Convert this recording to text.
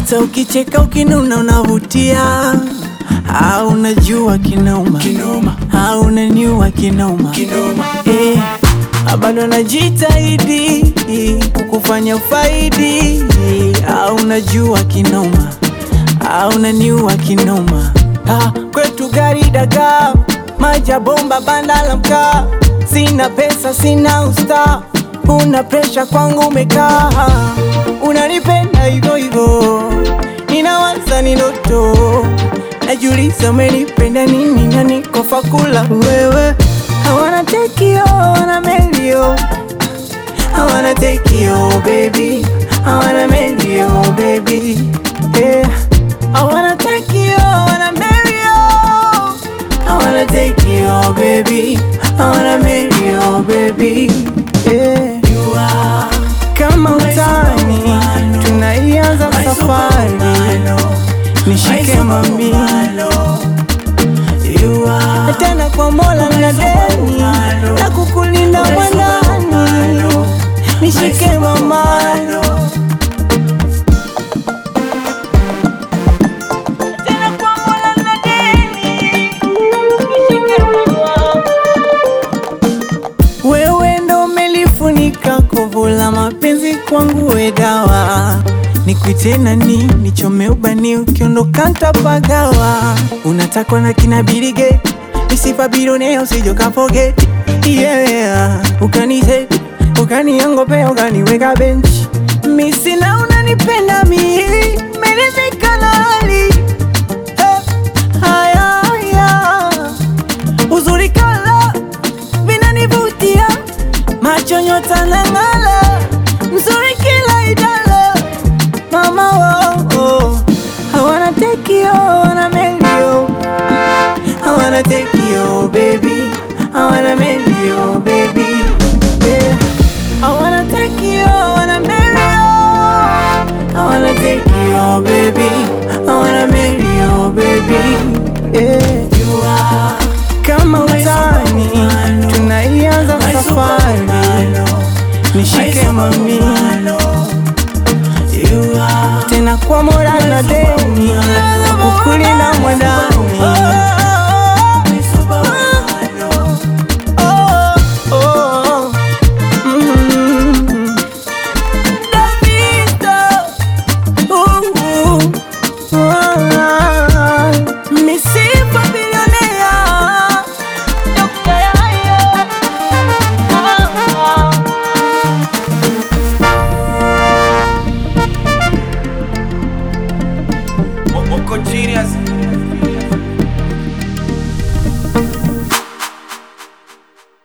hata ukicheka ukinuna unavutia. Unajua kinauma, unaniua kinauma, bado najitahidi kukufanya ufaidi. Unajua kinauma, unaniua kinauma. Kwetu gari dagaa, maja bomba banda la mkaa. Sina pesa sina usta, una pressure kwangu umekaa. Unanipenda hivyo hivyo, ninawaza ni ndoto. Najiuliza umenipenda nini na niko fakula wewe. I wanna take you, I wanna marry you, I wanna take you baby, I wanna marry you baby, yeah. I wanna take you, I wanna marry you, I wanna take you baby, I wanna marry you baby, yeah. You are kama utani, tunaianza safari. Nishike mami, tena kwa Mola na deni na kukulinda mwanani. Nishike mama, tena kwa Mola na deni. Nishike mama, wewe ndo umelifunika kovu la mapenzi kwangu, we dawa. Nikuite nani, nichome ubani, ukiondoka ntapagawa. Unatakwa na kina birige, misipa bilionea usijo ka forget, yeah. Ukanite, ukaniangope, ukaniweka bench. Misina unanipenda mi, menizika na hali. Haya, uzuri kala, vinanivutia. Macho nyota na ngala, mzuri kila idala. Mama, oh, I wanna take you, I wanna marry you, I wanna take you baby, I wanna marry you baby, yeah. I wanna take you, I wanna marry you, I wanna take you baby, I wanna marry you baby, yeah. You are